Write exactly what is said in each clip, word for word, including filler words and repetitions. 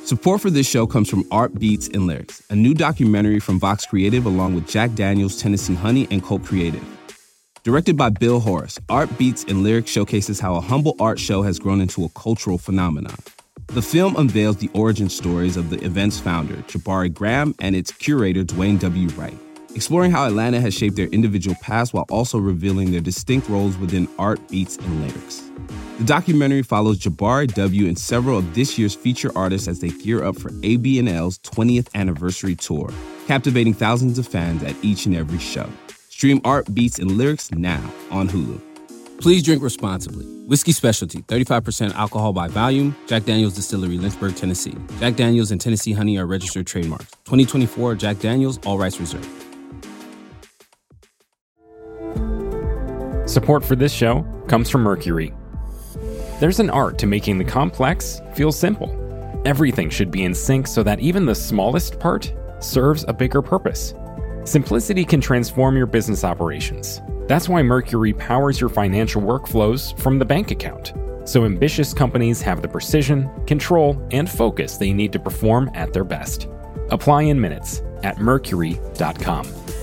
Support for this show comes from Art Beats and Lyrics, a new documentary from Vox Creative along with Jack Daniels, Tennessee Honey, and Cult Creative. Directed by Bill Horace, Art Beats and Lyrics showcases how a humble art show has grown into a cultural phenomenon. The film unveils the origin stories of the event's founder, Jabari Graham, and its curator, Dwayne W. Wright, exploring how Atlanta has shaped their individual paths while also revealing their distinct roles within Art, Beats, and Lyrics. The documentary follows Jabari W. and several of this year's feature artists as they gear up for A B N L's twentieth anniversary tour, captivating thousands of fans at each and every show. Stream Art, Beats, and Lyrics now on Hulu. Please drink responsibly. Whiskey Specialty, thirty-five percent alcohol by volume. Jack Daniels Distillery, Lynchburg, Tennessee. Jack Daniels and Tennessee Honey are registered trademarks. twenty twenty-four Jack Daniels, all rights reserved. Support for this show comes from Mercury. There's an art to making the complex feel simple. Everything should be in sync so that even the smallest part serves a bigger purpose. Simplicity can transform your business operations. That's why Mercury powers your financial workflows from the bank account, so ambitious companies have the precision, control, and focus they need to perform at their best. Apply in minutes at mercury dot com.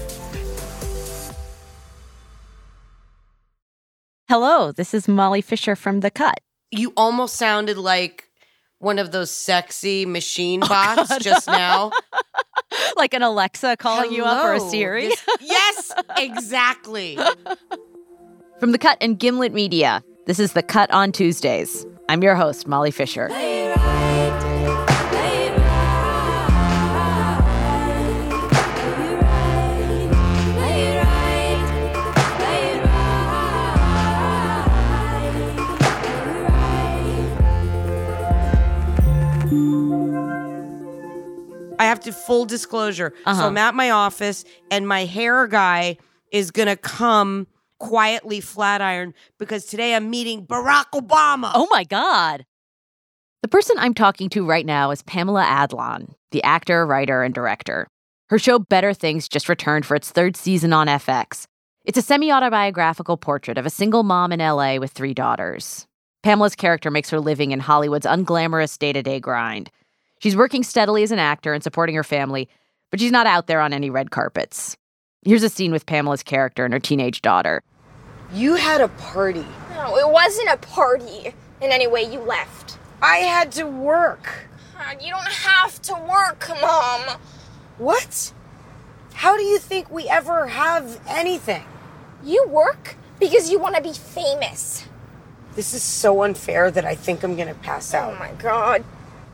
Hello, this is Molly Fisher from The Cut. You almost sounded like one of those sexy machine bots oh, just now. Like an Alexa calling Hello, you up or a Siri? This, yes, exactly. From The Cut and Gimlet Media, this is The Cut on Tuesdays. I'm your host, Molly Fisher. I have to full disclosure. Uh-huh. So I'm at my office and my hair guy is going to come quietly flat iron because today I'm meeting Barack Obama. Oh my God. The person I'm talking to right now is Pamela Adlon, the actor, writer, and director. Her show Better Things just returned for its third season on F X. It's a semi-autobiographical portrait of a single mom in L A with three daughters. Pamela's character makes her living in Hollywood's unglamorous day-to-day grind. She's working steadily as an actor and supporting her family, but she's not out there on any red carpets. Here's a scene with Pamela's character and her teenage daughter. You had a party. No, it wasn't a party in any way. You left. I had to work. God, you don't have to work, Mom. What? How do you think we ever have anything? You work because you want to be famous. This is so unfair that I think I'm going to pass out. Oh, my God.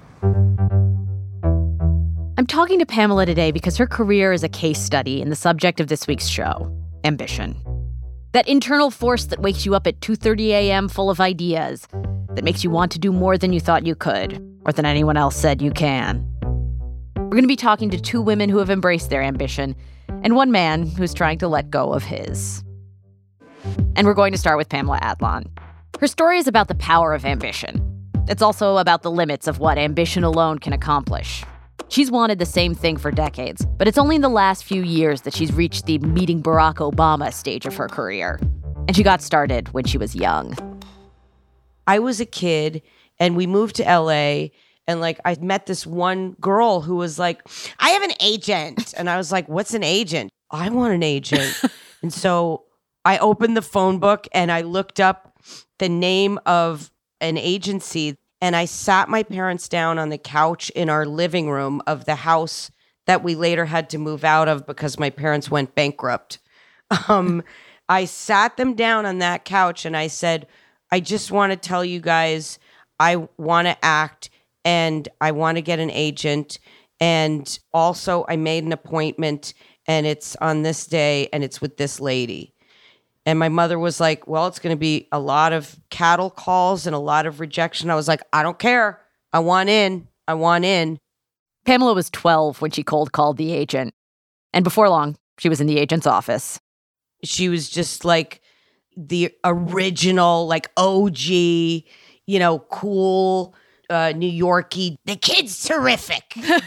I'm talking to Pamela today because her career is a case study in the subject of this week's show, ambition. That internal force that wakes you up at two thirty a.m. full of ideas, that makes you want to do more than you thought you could, or than anyone else said you can. We're going to be talking to two women who have embraced their ambition, and one man who's trying to let go of his. And we're going to start with Pamela Adlon. Her story is about the power of ambition. It's also about the limits of what ambition alone can accomplish. She's wanted the same thing for decades, but it's only in the last few years that she's reached the meeting Barack Obama stage of her career. And she got started when she was young. I was a kid, and we moved to L A, and like I met this one girl who was like, I have an agent. And I was like, what's an agent? I want an agent. And so I opened the phone book, and I looked up the name of an agency. And I sat my parents down on the couch in our living room of the house that we later had to move out of because my parents went bankrupt. Um, I sat them down on that couch and I said, I just want to tell you guys, I want to act and I want to get an agent. And also I made an appointment and it's on this day and it's with this lady. And my mother was like, well, it's going to be a lot of cattle calls and a lot of rejection. I was like, I don't care. I want in. I want in. Pamela was twelve when she cold called the agent. And before long, she was in the agent's office. She was just like the original, like O G, you know, cool, uh, New Yorkie. The kid's terrific.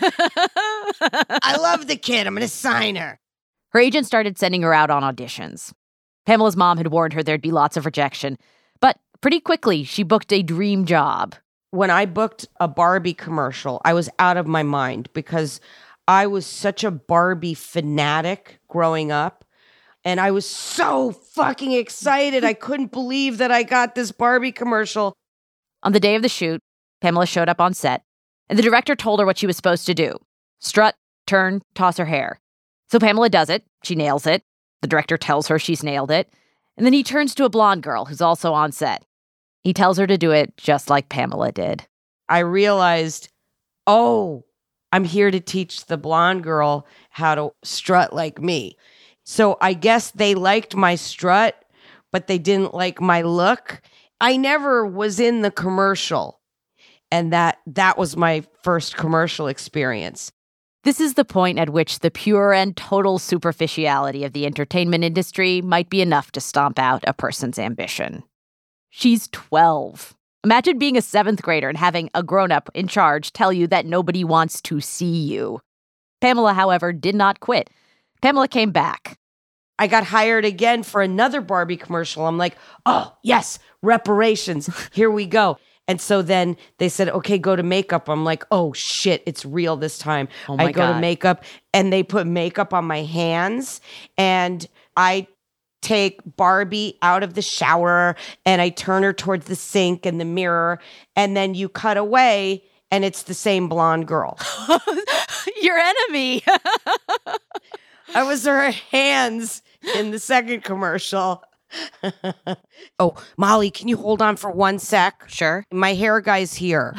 I love the kid. I'm going to sign her. Her agent started sending her out on auditions. Pamela's mom had warned her there'd be lots of rejection, but pretty quickly she booked a dream job, When I booked a Barbie commercial, I was out of my mind because I was such a Barbie fanatic growing up. And I was so fucking excited. I couldn't believe that I got this Barbie commercial. On the day of the shoot, Pamela showed up on set, and the director told her what she was supposed to do. Strut, turn, toss her hair. So Pamela does it. She nails it. The director tells her she's nailed it. And then he turns to a blonde girl who's also on set. He tells her to do it just like Pamela did. I realized, oh, I'm here to teach the blonde girl how to strut like me. So I guess they liked my strut, but they didn't like my look. I never was in the commercial. And that that was my first commercial experience. This is the point at which the pure and total superficiality of the entertainment industry might be enough to stomp out a person's ambition. She's twelve. Imagine being a seventh grader and having a grown-up in charge tell you that nobody wants to see you. Pamela, however, did not quit. Pamela came back. I got hired again for another Barbie commercial. I'm like, oh, yes, reparations. Here we go. And so then they said, okay, go to makeup. I'm like, oh, shit, it's real this time. Oh my I go God. to makeup, and they put makeup on my hands, and I take Barbie out of the shower, and I turn her towards the sink and the mirror, and then you cut away, and it's the same blonde girl. Your enemy. I was her hands in the second commercial. Oh, Molly, can you hold on for one sec? Sure. My hair guy's here.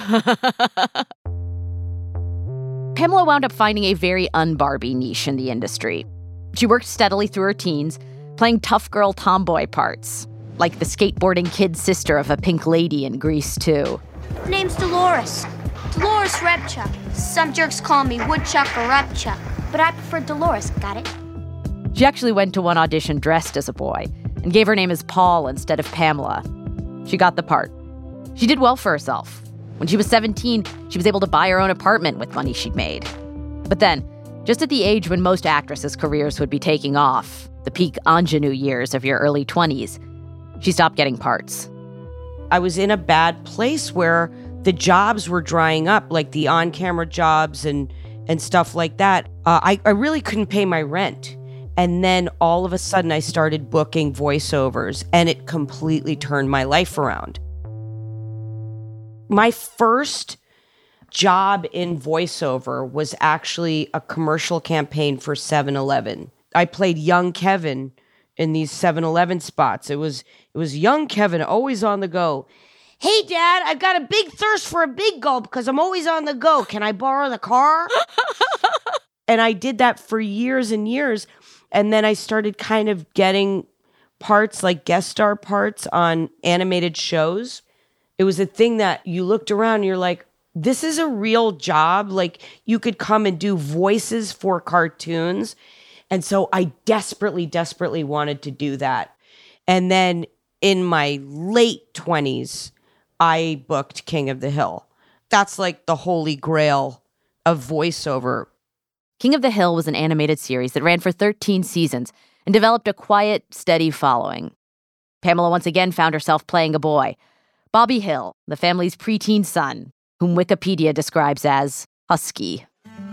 Pamela wound up finding a very un-Barbie niche in the industry. She worked steadily through her teens, playing tough girl tomboy parts, like the skateboarding kid sister of a pink lady in Grease two. Name's Dolores. Dolores Repchuck. Some jerks call me Woodchuck or Repchuck, but I prefer Dolores, got it? She actually went to one audition dressed as a boy and gave her name as Paul instead of Pamela. She got the part. She did well for herself. When she was seventeen, she was able to buy her own apartment with money she'd made. But then, just at the age when most actresses' careers would be taking off, the peak ingenue years of your early twenties, she stopped getting parts. I was in a bad place where the jobs were drying up, like the on-camera jobs and and stuff like that. Uh, I, I really couldn't pay my rent. And then all of a sudden I started booking voiceovers, and it completely turned my life around. My first job in voiceover was actually a commercial campaign for seven eleven. I played young Kevin in these seven eleven spots. It was it was young Kevin, always on the go. Hey, Dad, I've got a big thirst for a big gulp because I'm always on the go. Can I borrow the car? And I did that for years and years. And then I started kind of getting parts, like guest star parts on animated shows. It was a thing that you looked around and you're like, this is a real job. Like, you could come and do voices for cartoons. And so I desperately, desperately wanted to do that. And then in my late twenties, I booked King of the Hill. That's like the holy grail of voiceover. King of the Hill was an animated series that ran for thirteen seasons and developed a quiet, steady following. Pamela once again found herself playing a boy, Bobby Hill, the family's preteen son, whom Wikipedia describes as husky.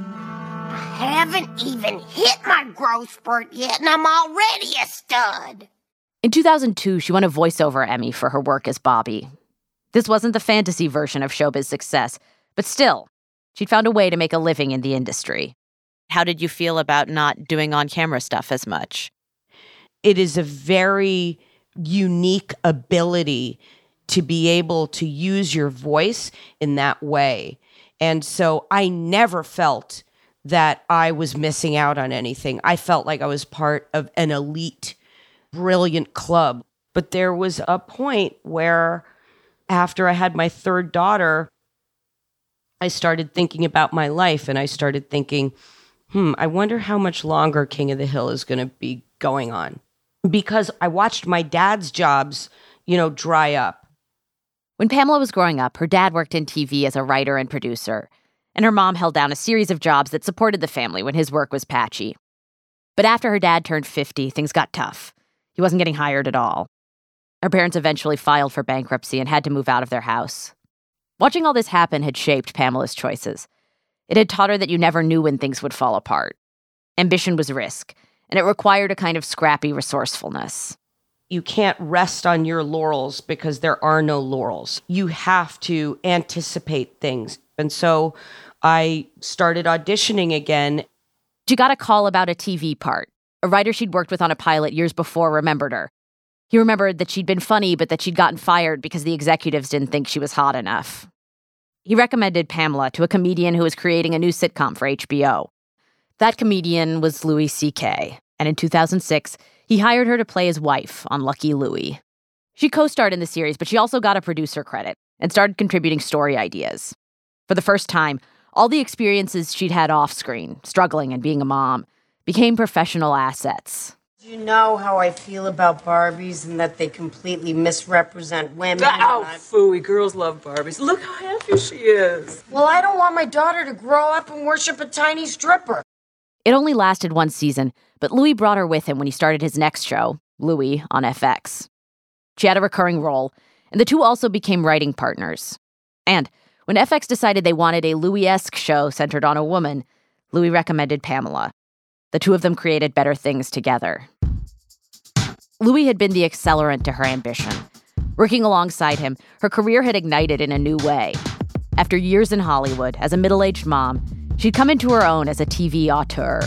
I haven't even hit my growth spurt yet, and I'm already a stud. In two thousand two, she won a voiceover Emmy for her work as Bobby. This wasn't the fantasy version of showbiz success, but still, she'd found a way to make a living in the industry. How did you feel about not doing on-camera stuff as much? It is a very unique ability to be able to use your voice in that way. And so I never felt that I was missing out on anything. I felt like I was part of an elite, brilliant club. But there was a point where after I had my third daughter, I started thinking about my life, and I started thinking, hmm, I wonder how much longer King of the Hill is going to be going on. Because I watched my dad's jobs, you know, dry up. When Pamela was growing up, her dad worked in T V as a writer and producer, and her mom held down a series of jobs that supported the family when his work was patchy. But after her dad turned fifty, things got tough. He wasn't getting hired at all. Her parents eventually filed for bankruptcy and had to move out of their house. Watching all this happen had shaped Pamela's choices. It had taught her that you never knew when things would fall apart. Ambition was risk, and it required a kind of scrappy resourcefulness. You can't rest on your laurels because there are no laurels. You have to anticipate things. And so I started auditioning again. She got a call about a T V part. A writer she'd worked with on a pilot years before remembered her. He remembered that she'd been funny, but that she'd gotten fired because the executives didn't think she was hot enough. He recommended Pamela to a comedian who was creating a new sitcom for H B O. That comedian was Louis C K, and in two thousand six, he hired her to play his wife on Lucky Louie. She co-starred in the series, but she also got a producer credit and started contributing story ideas. For the first time, all the experiences she'd had off-screen, struggling and being a mom, became professional assets. You know how I feel about Barbies and that they completely misrepresent women. Oh, phooey. Girls love Barbies. Look how happy she is. Well, I don't want my daughter to grow up and worship a tiny stripper. It only lasted one season, but Louis brought her with him when he started his next show, Louis, on F X. She had a recurring role, and the two also became writing partners. And when F X decided they wanted a Louis-esque show centered on a woman, Louis recommended Pamela. The two of them created better things together. Louis had been the accelerant to her ambition. Working alongside him, her career had ignited in a new way. After years in Hollywood, as a middle-aged mom, she'd come into her own as a T V auteur.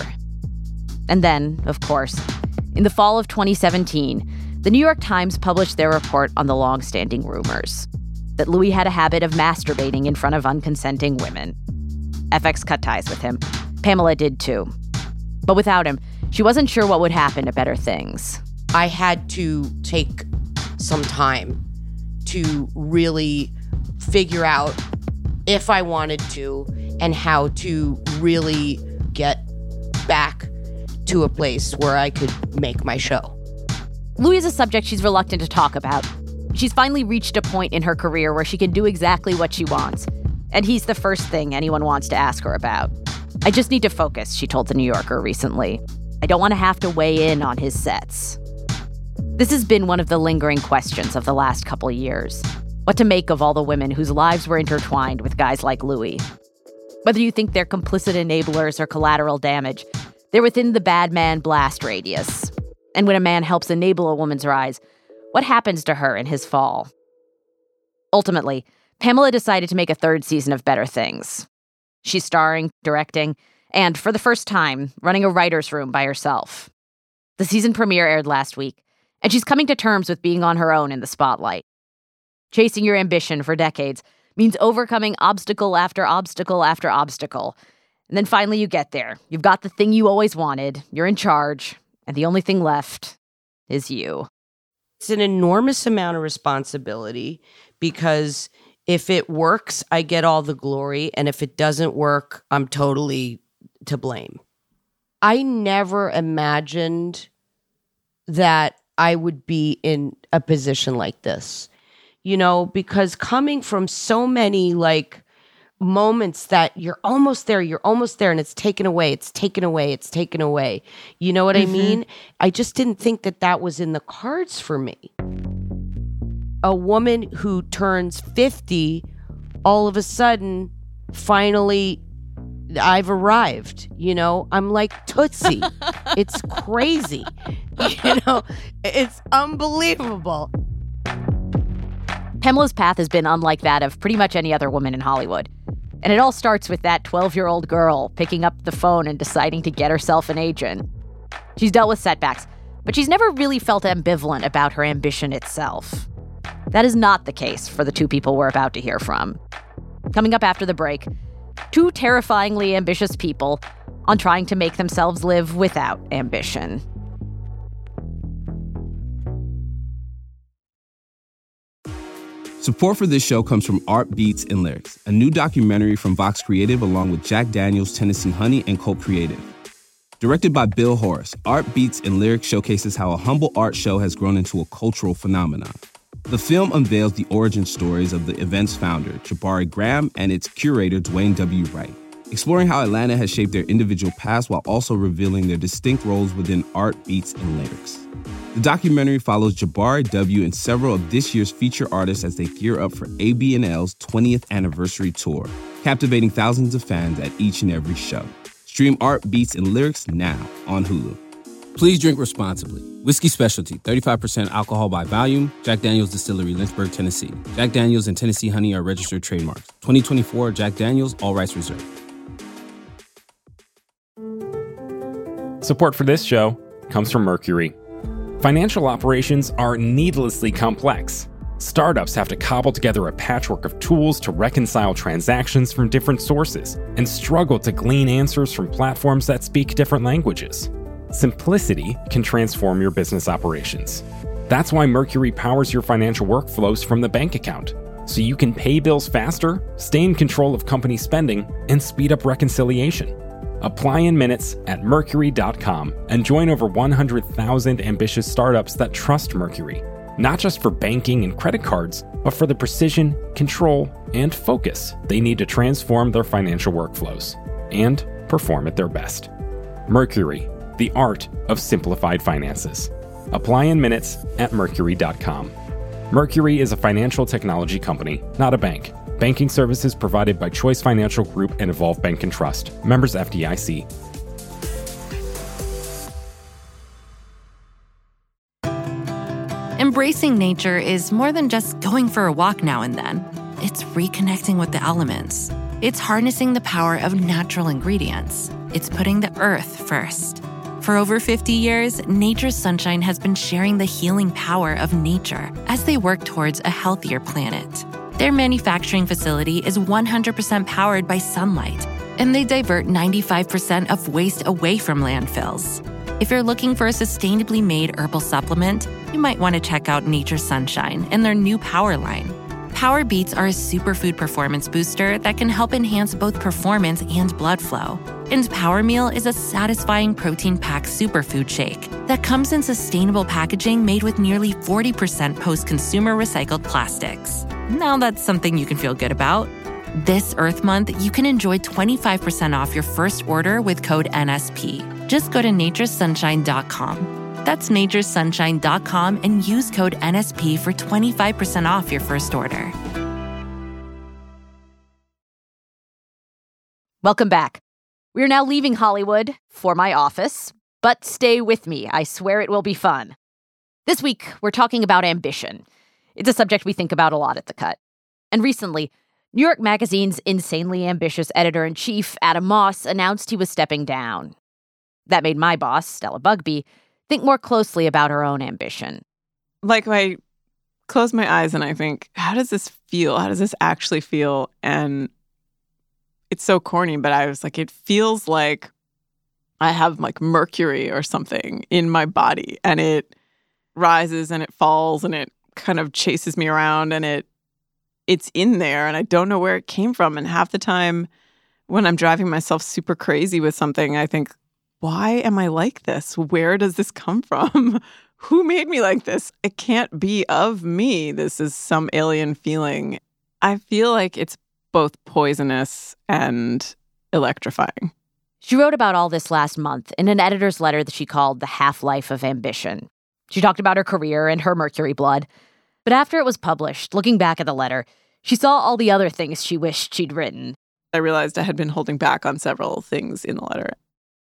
And then, of course, in the fall of twenty seventeen, the New York Times published their report on the long-standing rumors that Louis had a habit of masturbating in front of unconsenting women. F X cut ties with him. Pamela did too. But without him, she wasn't sure what would happen to Better Things. I had to take some time to really figure out if I wanted to and how to really get back to a place where I could make my show. Louis is a subject she's reluctant to talk about. She's finally reached a point in her career where she can do exactly what she wants. And he's the first thing anyone wants to ask her about. I just need to focus, she told The New Yorker recently. I don't want to have to weigh in on his sets. This has been one of the lingering questions of the last couple years. What to make of all the women whose lives were intertwined with guys like Louis. Whether you think they're complicit enablers or collateral damage, they're within the bad man blast radius. And when a man helps enable a woman's rise, what happens to her in his fall? Ultimately, Pamela decided to make a third season of Better Things. She's starring, directing, and, for the first time, running a writer's room by herself. The season premiere aired last week, and she's coming to terms with being on her own in the spotlight. Chasing your ambition for decades means overcoming obstacle after obstacle after obstacle. And then finally you get there. You've got the thing you always wanted, you're in charge, and the only thing left is you. It's an enormous amount of responsibility because if it works, I get all the glory. And if it doesn't work, I'm totally to blame. I never imagined that I would be in a position like this, you know, because coming from so many like moments that you're almost there, you're almost there, and it's taken away, it's taken away, it's taken away. You know what mm-hmm. I mean? I just didn't think that that was in the cards for me. A woman who turns fifty, all of a sudden, finally, I've arrived, you know? I'm like Tootsie. It's crazy. You know, it's unbelievable. Pamela's path has been unlike that of pretty much any other woman in Hollywood. And it all starts with that twelve-year-old girl picking up the phone and deciding to get herself an agent. She's dealt with setbacks, but she's never really felt ambivalent about her ambition itself. That is not the case for the two people we're about to hear from. Coming up after the break, two terrifyingly ambitious people on trying to make themselves live without ambition. Support for this show comes from Art Beats and Lyrics, a new documentary from Vox Creative along with Jack Daniels, Tennessee Honey, and Colt Creative. Directed by Bill Horace, Art Beats and Lyrics showcases how a humble art show has grown into a cultural phenomenon. The film unveils the origin stories of the event's founder, Jabari Graham, and its curator, Dwayne W. Wright, exploring how Atlanta has shaped their individual paths while also revealing their distinct roles within art, beats, and lyrics. The documentary follows Jabari W. and several of this year's feature artists as they gear up for A B N L's twentieth anniversary tour, captivating thousands of fans at each and every show. Stream Art, Beats, and Lyrics now on Hulu. Please drink responsibly. Whiskey Specialty, thirty-five percent alcohol by volume. Jack Daniel's Distillery, Lynchburg, Tennessee. Jack Daniel's and Tennessee Honey are registered trademarks. twenty twenty-four Jack Daniel's, all rights reserved. Support for this show comes from Mercury. Financial operations are needlessly complex. Startups have to cobble together a patchwork of tools to reconcile transactions from different sources and struggle to glean answers from platforms that speak different languages. Simplicity can transform your business operations. That's why Mercury powers your financial workflows from the bank account, so you can pay bills faster, stay in control of company spending, and speed up reconciliation. Apply in minutes at Mercury dot com and join over one hundred thousand ambitious startups that trust Mercury, not just for banking and credit cards, but for the precision, control, and focus they need to transform their financial workflows and perform at their best. Mercury, the art of simplified finances. Apply in minutes at Mercury dot com. Mercury is a financial technology company, not a bank. Banking services provided by Choice Financial Group and Evolve Bank and Trust. Members F D I C. Embracing nature is more than just going for a walk now and then. It's reconnecting with the elements. It's harnessing the power of natural ingredients. It's putting the earth first. For over fifty years, Nature's Sunshine has been sharing the healing power of nature as they work towards a healthier planet. Their manufacturing facility is one hundred percent powered by sunlight, and they divert ninety-five percent of waste away from landfills. If you're looking for a sustainably made herbal supplement, you might want to check out Nature's Sunshine and their new Power line. Power Beats are a superfood performance booster that can help enhance both performance and blood flow. And Power Meal is a satisfying protein-packed superfood shake that comes in sustainable packaging made with nearly forty percent post-consumer recycled plastics. Now that's something you can feel good about. This Earth Month, you can enjoy twenty-five percent off your first order with code N S P. Just go to nature's sunshine dot com. That's nature's sunshine dot com and use code N S P for twenty-five percent off your first order. Welcome back. We're now leaving Hollywood for my office, but stay with me. I swear it will be fun. This week, we're talking about ambition. It's a subject we think about a lot at The Cut. And recently, New York Magazine's insanely ambitious editor-in-chief, Adam Moss, announced he was stepping down. That made my boss, Stella Bugbee, think more closely about her own ambition. Like, I close my eyes and I think, how does this feel? How does this actually feel? And it's so corny, but I was like, it feels like I have like mercury or something in my body, and it rises and it falls and it kind of chases me around, and it it's in there and I don't know where it came from. And half the time when I'm driving myself super crazy with something, I think, why am I like this? Where does this come from? Who made me like this? It can't be of me. This is some alien feeling. I feel like it's both poisonous and electrifying. She wrote about all this last month in an editor's letter that she called The Half-Life of Ambition. She talked about her career and her mercury blood. But after it was published, looking back at the letter, she saw all the other things she wished she'd written. I realized I had been holding back on several things in the letter.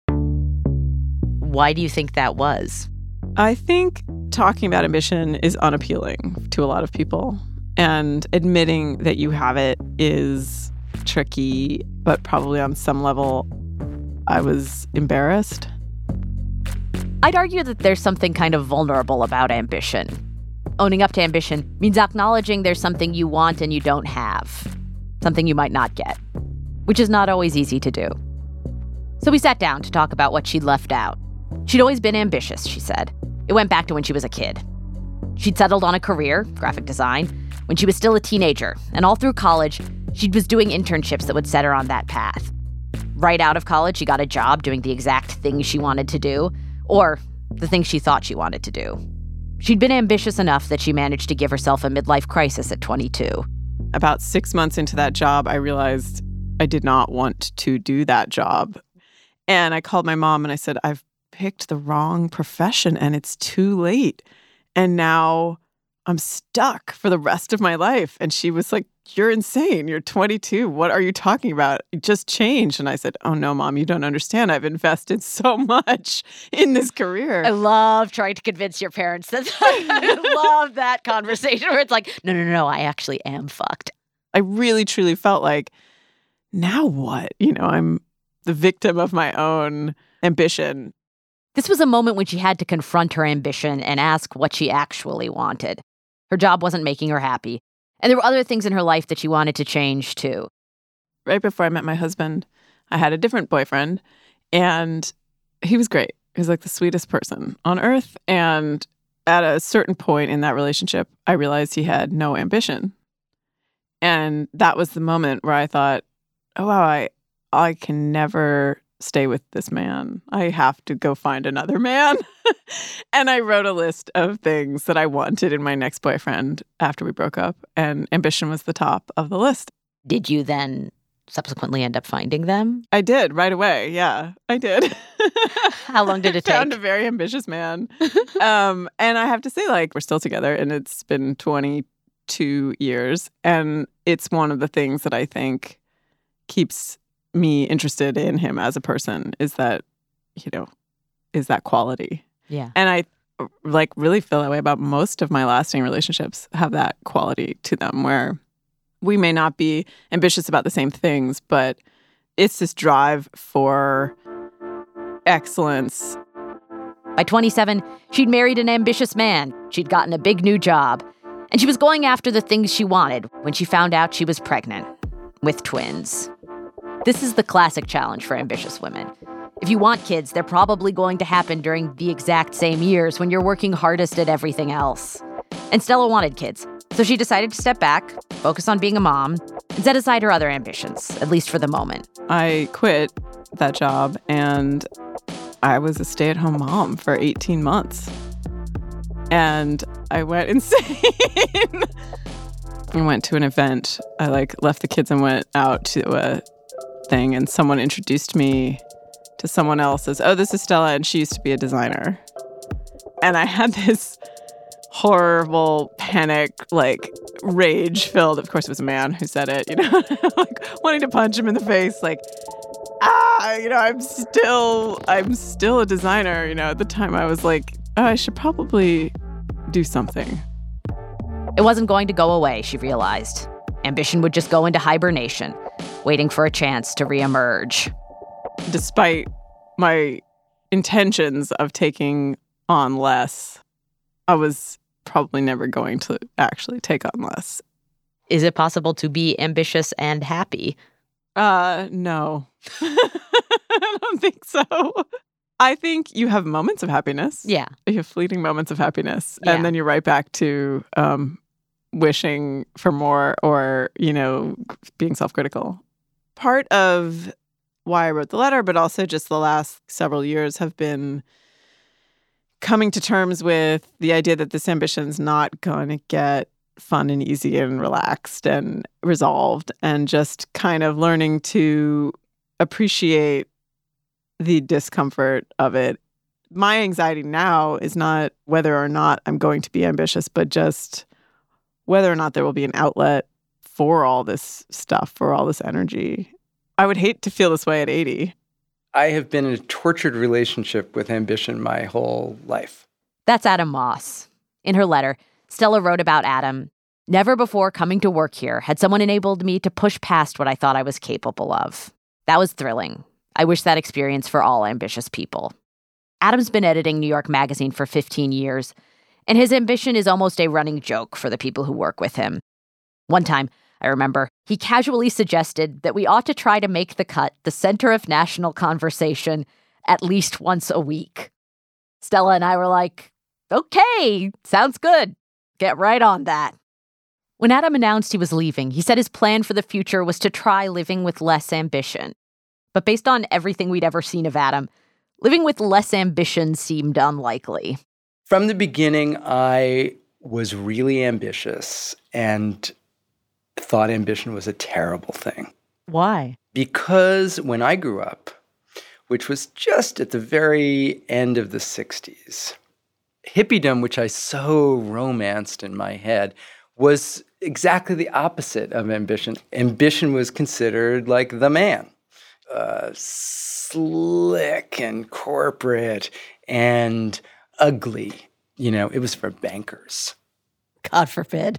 Why do you think that was? I think talking about ambition is unappealing to a lot of people. And admitting that you have it is tricky, but probably on some level, I was embarrassed. I'd argue that there's something kind of vulnerable about ambition. Owning up to ambition means acknowledging there's something you want and you don't have, something you might not get, which is not always easy to do. So we sat down to talk about what she'd left out. She'd always been ambitious, she said. It went back to when she was a kid. She'd settled on a career, graphic design, when she was still a teenager, and all through college, she was doing internships that would set her on that path. Right out of college, she got a job doing the exact thing she wanted to do, or the thing she thought she wanted to do. She'd been ambitious enough that she managed to give herself a midlife crisis at twenty-two. About six months into that job, I realized I did not want to do that job. And I called my mom and I said, I've picked the wrong profession and it's too late. And now I'm stuck for the rest of my life. And she was like, you're insane. You're twenty-two. What are you talking about? It just changed. And I said, oh, no, Mom, you don't understand. I've invested so much in this career. I love trying to convince your parents that. I love that conversation where it's like, no, no, no, no, I actually am fucked. I really, truly felt like, now what? You know, I'm the victim of my own ambition. This was a moment when she had to confront her ambition and ask what she actually wanted. Her job wasn't making her happy. And there were other things in her life that she wanted to change, too. Right before I met my husband, I had a different boyfriend, and he was great. He was like the sweetest person on earth. And at a certain point in that relationship, I realized he had no ambition. And that was the moment where I thought, oh, wow, I, I can never stay with this man. I have to go find another man. And I wrote a list of things that I wanted in my next boyfriend after we broke up, and ambition was the top of the list. Did you then subsequently end up finding them? I did, right away. Yeah, I did. How long did it take? Found a very ambitious man. um, and I have to say, like, we're still together, and it's been twenty-two years, and it's one of the things that I think keeps me interested in him as a person is that, you know, is that quality. Yeah. And I like really feel that way about most of my lasting relationships have that quality to them where we may not be ambitious about the same things, but it's this drive for excellence. By twenty-seven, she'd married an ambitious man. She'd gotten a big new job. And she was going after the things she wanted when she found out she was pregnant with twins. This is the classic challenge for ambitious women. If you want kids, they're probably going to happen during the exact same years when you're working hardest at everything else. And Stella wanted kids, so she decided to step back, focus on being a mom, and set aside her other ambitions, at least for the moment. I quit that job, and I was a stay-at-home mom for eighteen months. And I went insane. I went to an event. I, like, left the kids and went out to a thing, and someone introduced me to someone else as, oh, this is Stella, and she used to be a designer. And I had this horrible panic, like rage filled, of course it was a man who said it, you know, like wanting to punch him in the face, like, ah, you know, I'm still, I'm still a designer. You know, at the time I was like, oh, I should probably do something. It wasn't going to go away, she realized. Ambition would just go into hibernation, waiting for a chance to reemerge. Despite my intentions of taking on less, I was probably never going to actually take on less. Is it possible to be ambitious and happy? Uh, no. I don't think so. I think you have moments of happiness. Yeah. You have fleeting moments of happiness. Yeah. And then you're right back to um, wishing for more or, you know, being self-critical. Part of why I wrote the letter, but also just the last several years have been coming to terms with the idea that this ambition's not going to get fun and easy and relaxed and resolved, and just kind of learning to appreciate the discomfort of it. My anxiety now is not whether or not I'm going to be ambitious, but just whether or not there will be an outlet for all this stuff, for all this energy. I would hate to feel this way at eighty. I have been in a tortured relationship with ambition my whole life. That's Adam Moss. In her letter, Stella wrote about Adam. Never before coming to work here had someone enabled me to push past what I thought I was capable of. That was thrilling. I wish that experience for all ambitious people. Adam's been editing New York Magazine for fifteen years, and his ambition is almost a running joke for the people who work with him. One time, I remember, he casually suggested that we ought to try to make the cut the center of national conversation at least once a week. Stella and I were like, okay, sounds good. Get right on that. When Adam announced he was leaving, he said his plan for the future was to try living with less ambition. But based on everything we'd ever seen of Adam, living with less ambition seemed unlikely. From the beginning, I was really ambitious and thought ambition was a terrible thing. Why? Because when I grew up, which was just at the very end of the sixties. Hippiedom, which I so romanced in my head, was exactly the opposite of ambition. Ambition was considered like the man, uh, slick and corporate and ugly. You know, it was for bankers. God forbid.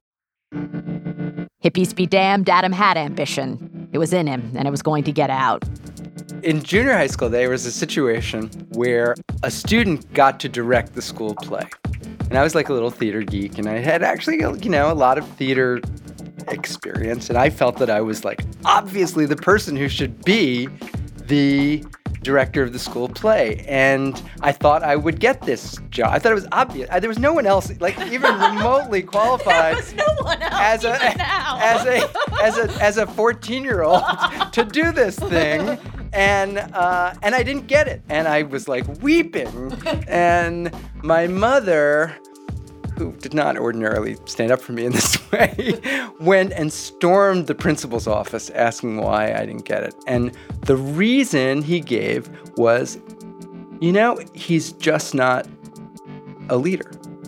Hippies be damned, Adam had ambition. It was in him, and it was going to get out. In junior high school, there was a situation where a student got to direct the school play. And I was like a little theater geek, and I had actually, you know, a lot of theater experience. And I felt that I was like, obviously the person who should be the director of the school play. And I thought I would get this job. I thought it was obvious. I, there was no one else, like, even remotely qualified there was no one else as a even now. as a as a as a fourteen-year-old to do this thing. And uh, and I didn't get it. And I was like weeping. And my mother, who did not ordinarily stand up for me in this way, went and stormed the principal's office asking why I didn't get it. And the reason he gave was, you know, he's just not a leader.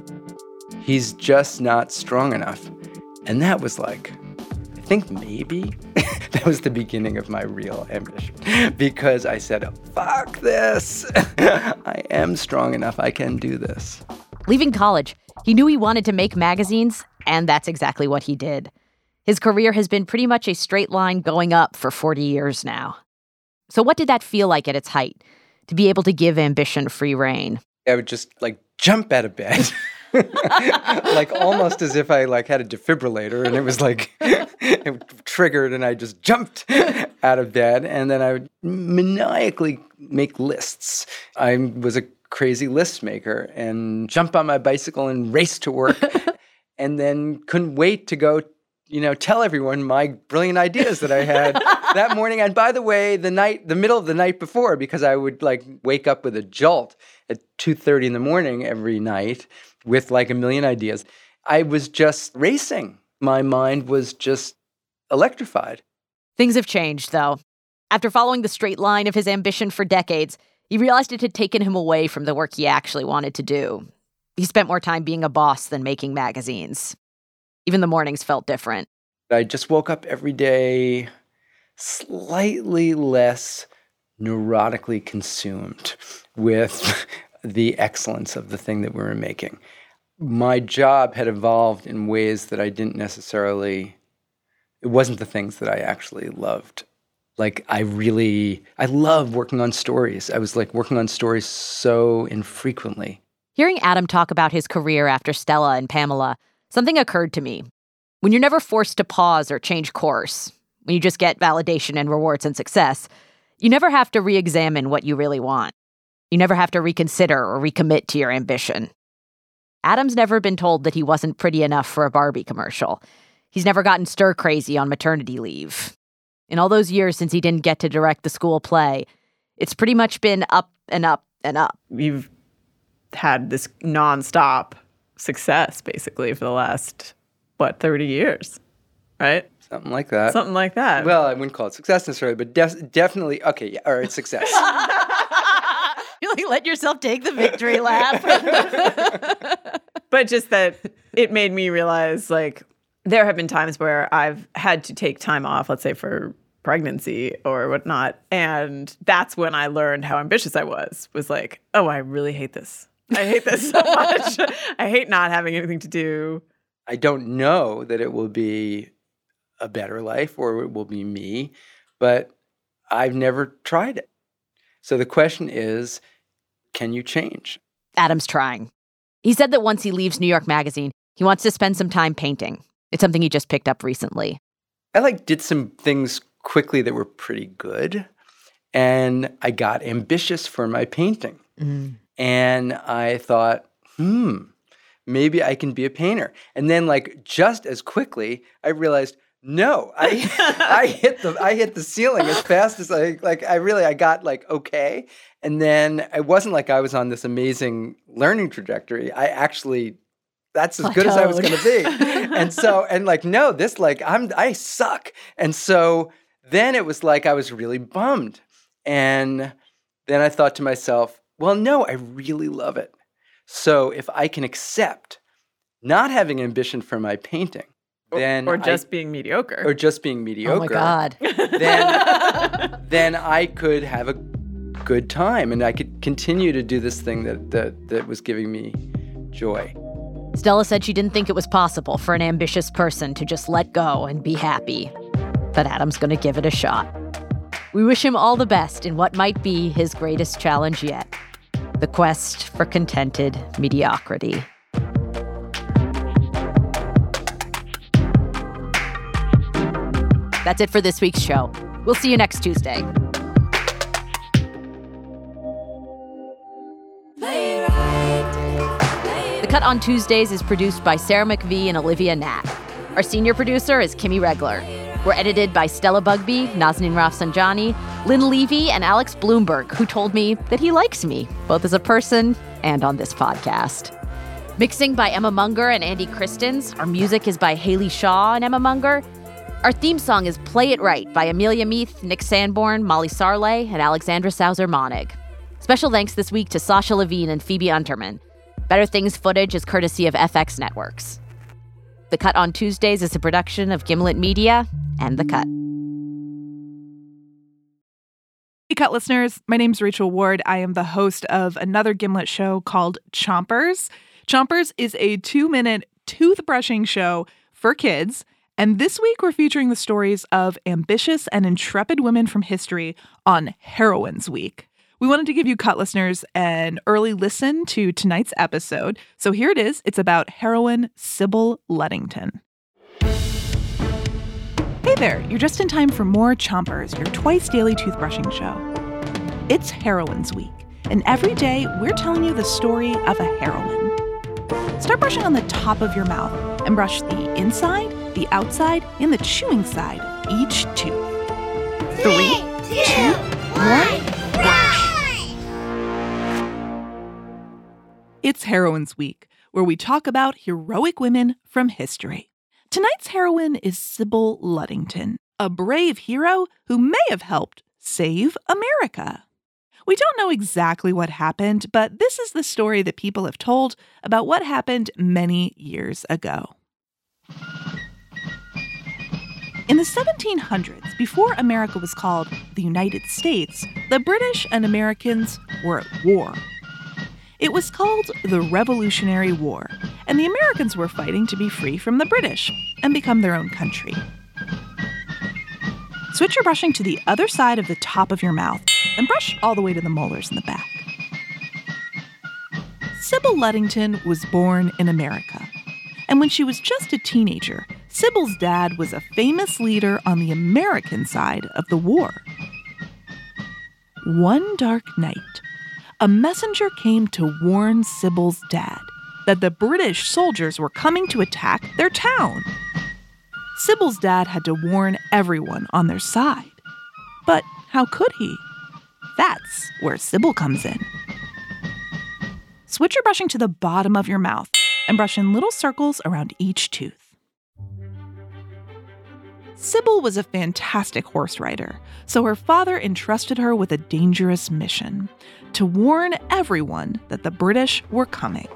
He's just not strong enough. And that was like, I think maybe that was the beginning of my real ambition, because I said, fuck this. I am strong enough. I can do this. Leaving college, he knew he wanted to make magazines, and that's exactly what he did. His career has been pretty much a straight line going up for forty years now. So what did that feel like at its height, to be able to give ambition free rein? I would just, like, jump out of bed. Like almost as if I like had a defibrillator and it was like it triggered and I just jumped out of bed, and then I would maniacally make lists. I was a crazy list maker and jump on my bicycle and race to work and then couldn't wait to go, you know, tell everyone my brilliant ideas that I had that morning. And by the way, the night, the middle of the night before, because I would like wake up with a jolt at two thirty in the morning every night with like a million ideas. I was just racing. My mind was just electrified. Things have changed, though. After following the straight line of his ambition for decades, he realized it had taken him away from the work he actually wanted to do. He spent more time being a boss than making magazines. Even the mornings felt different. I just woke up every day slightly less neurotically consumed with the excellence of the thing that we were making. My job had evolved in ways that I didn't necessarily, it wasn't the things that I actually loved. Like I really, I love working on stories. I was like working on stories so infrequently. Hearing Adam talk about his career after Stella and Pamela, something occurred to me. When you're never forced to pause or change course, when you just get validation and rewards and success, you never have to re-examine what you really want. You never have to reconsider or recommit to your ambition. Adam's never been told that he wasn't pretty enough for a Barbie commercial. He's never gotten stir-crazy on maternity leave. In all those years since he didn't get to direct the school play, it's pretty much been up and up and up. You've had this nonstop success, basically, for the last, what, thirty years, right? Something like that. Something like that. Well, I wouldn't call it success necessarily, but def- definitely, okay, yeah, all right, success. You like let yourself take the victory lap. But just that it made me realize, like, there have been times where I've had to take time off, let's say for pregnancy or whatnot. And that's when I learned how ambitious I was, was like, oh, I really hate this. I hate this so much. I hate not having anything to do. I don't know that it will be a better life or it will be me, but I've never tried it. So the question is, can you change? Adam's trying. He said that once he leaves New York Magazine, he wants to spend some time painting. It's something he just picked up recently. I like did some things quickly that were pretty good, and I got ambitious for my painting. Mm. And I thought, hmm, maybe I can be a painter. And then like just as quickly, I realized, no, I I hit the I hit the ceiling as fast as I like I really I got like okay. And then it wasn't like I was on this amazing learning trajectory. I actually that's as good as I was going to be. And so and like no, this like I'm I suck. And so then it was like I was really bummed. And then I thought to myself, well, no, I really love it. So if I can accept not having ambition for my painting, then or just I, being mediocre. Or just being mediocre. Oh my God. Then, then I could have a good time and I could continue to do this thing that, that, that was giving me joy. Stella said she didn't think it was possible for an ambitious person to just let go and be happy. But Adam's going to give it a shot. We wish him all the best in what might be his greatest challenge yet, the quest for contented mediocrity. That's it for this week's show. We'll see you next Tuesday. The Cut on Tuesdays is produced by Sarah McVie and Olivia Nat. Our senior producer is Kimmy Regler. We're edited by Stella Bugby, Nazanin Rafsanjani, Lynn Levy, and Alex Bloomberg, who told me that he likes me, both as a person and on this podcast. Mixing by Emma Munger and Andy Christens. Our music is by Haley Shaw and Emma Munger. Our theme song is Play It Right by Amelia Meath, Nick Sanborn, Molly Sarley, and Alexandra Sauser-Monig. Special thanks this week to Sasha Levine and Phoebe Unterman. Better Things footage is courtesy of F X Networks. The Cut on Tuesdays is a production of Gimlet Media and The Cut. Hey, Cut listeners. My name's Rachel Ward. I am the host of another Gimlet show called Chompers. Chompers is a two-minute toothbrushing show for kids. And this week, we're featuring the stories of ambitious and intrepid women from history on Heroines Week. We wanted to give you Cut listeners an early listen to tonight's episode. So here it is. It's about heroine Sybil Ludington. Hey there. You're just in time for more Chompers, your twice-daily toothbrushing show. It's Heroines Week, and every day, we're telling you the story of a heroine. Start brushing on the top of your mouth and brush the inside, the outside, and the chewing side of each tooth. Three, two, one, brush. It's Heroines Week, where we talk about heroic women from history. Tonight's heroine is Sybil Ludington, a brave hero who may have helped save America. We don't know exactly what happened, but this is the story that people have told about what happened many years ago. In the seventeen hundreds, before America was called the United States, the British and Americans were at war. It was called the Revolutionary War, and the Americans were fighting to be free from the British and become their own country. Switch your brushing to the other side of the top of your mouth and brush all the way to the molars in the back. Sybil Ludington was born in America, and when she was just a teenager, Sybil's dad was a famous leader on the American side of the war. One dark night, a messenger came to warn Sybil's dad that the British soldiers were coming to attack their town. Sybil's dad had to warn everyone on their side. But how could he? That's where Sybil comes in. Switch your brushing to the bottom of your mouth and brush in little circles around each tooth. Sybil was a fantastic horse rider, so her father entrusted her with a dangerous mission: to warn everyone that the British were coming.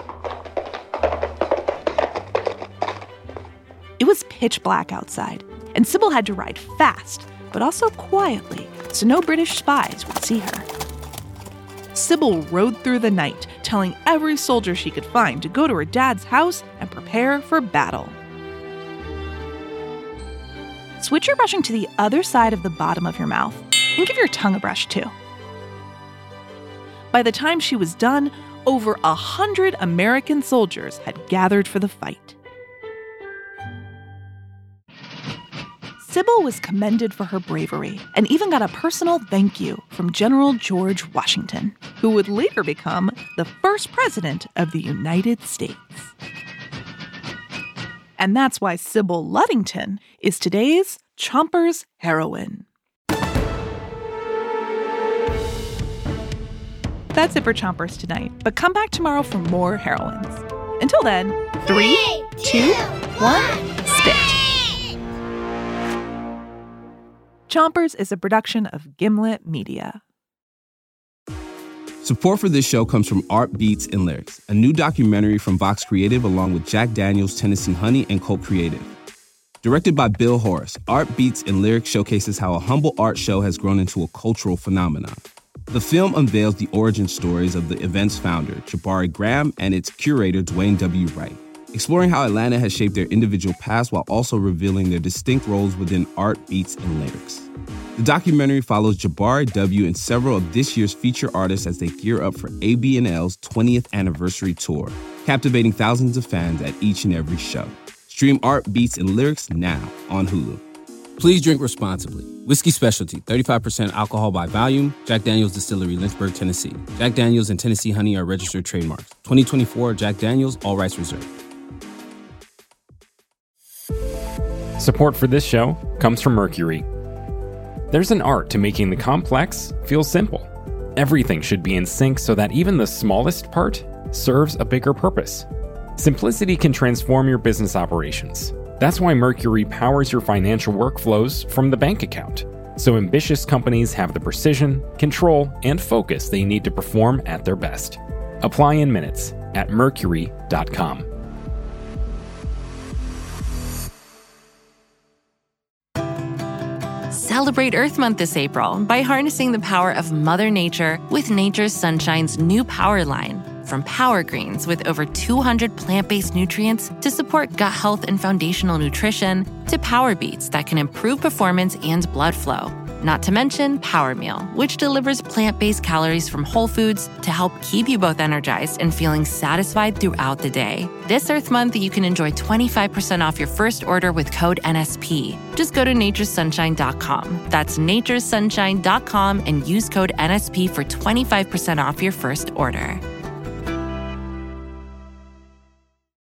It was pitch black outside, and Sybil had to ride fast, but also quietly, so no British spies would see her. Sybil rode through the night, telling every soldier she could find to go to her dad's house and prepare for battle. Switch your brushing to the other side of the bottom of your mouth and give your tongue a brush too. By the time she was done, over a hundred American soldiers had gathered for the fight. Sybil was commended for her bravery and even got a personal thank you from General George Washington, who would later become the first president of the United States. And that's why Sybil Ludington is today's Chompers heroine. That's it for Chompers tonight, but come back tomorrow for more heroines. Until then, three, two, one, spit. Chompers is a production of Gimlet Media. Support for this show comes from Art Beats and Lyrics, a new documentary from Vox Creative along with Jack Daniels, Tennessee Honey, and Colt Creative. Directed by Bill Horace, Art Beats and Lyrics showcases how a humble art show has grown into a cultural phenomenon. The film unveils the origin stories of the event's founder, Jabari Graham, and its curator, Dwayne W. Wright, exploring how Atlanta has shaped their individual paths while also revealing their distinct roles within Art, Beats, and Lyrics. The documentary follows Jabari W. and several of this year's feature artists as they gear up for A B and L's twentieth anniversary tour, captivating thousands of fans at each and every show. Stream Art, Beats, and Lyrics now on Hulu. Please drink responsibly. Whiskey Specialty, thirty-five percent alcohol by volume. Jack Daniels Distillery, Lynchburg, Tennessee. Jack Daniels and Tennessee Honey are registered trademarks. twenty twenty-four Jack Daniels, all rights reserved. Support for this show comes from Mercury. There's an art to making the complex feel simple. Everything should be in sync so that even the smallest part serves a bigger purpose. Simplicity can transform your business operations. That's why Mercury powers your financial workflows from the bank account, so ambitious companies have the precision, control, and focus they need to perform at their best. Apply in minutes at mercury dot com. Celebrate Earth Month this April by harnessing the power of Mother Nature with Nature's Sunshine's new power line. From Power Greens with over two hundred plant-based nutrients to support gut health and foundational nutrition, to Power Beets that can improve performance and blood flow. Not to mention Power Meal, which delivers plant-based calories from whole foods to help keep you both energized and feeling satisfied throughout the day. This Earth Month, you can enjoy twenty-five percent off your first order with code N S P. Just go to natures sunshine dot com. That's natures sunshine dot com and use code N S P for twenty-five percent off your first order.